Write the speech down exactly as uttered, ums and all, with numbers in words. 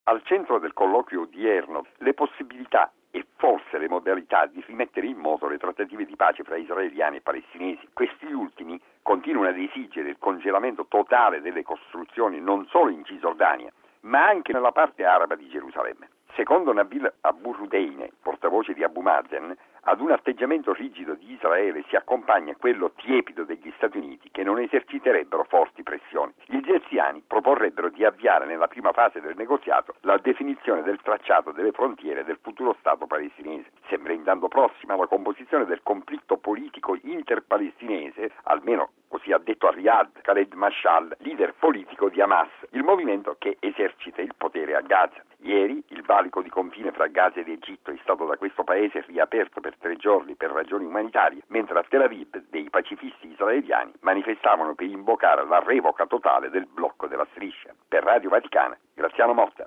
Al centro del colloquio odierno le possibilità e forse le modalità di rimettere in moto le trattative di pace fra israeliani e palestinesi. Questi ultimi continuano ad esigere il congelamento totale delle costruzioni non solo in Cisgiordania, ma anche nella parte araba di Gerusalemme. Secondo Nabil Abu Rudeine, portavoce di Abu Mazen, ad un atteggiamento rigido di Israele si accompagna quello tiepido degli Stati Uniti, che non eserciterebbero forti pressioni. Gli egiziani proporrebbero di avviare nella prima fase del negoziato la definizione del tracciato delle frontiere del futuro Stato palestinese. Sembra intanto prossima la composizione del conflitto politico interpalestinese, almeno così ha detto a Riyadh Khaled Mashal, leader politico di Hamas, il movimento che esercita il potere a Gaza. Ieri il valico di confine fra Gaza ed Egitto è stato da questo paese riaperto per tre giorni per ragioni umanitarie, mentre a Tel Aviv dei pacifisti israeliani manifestavano per invocare la revoca totale del blocco della striscia. Per Radio Vaticana, Graziano Motta.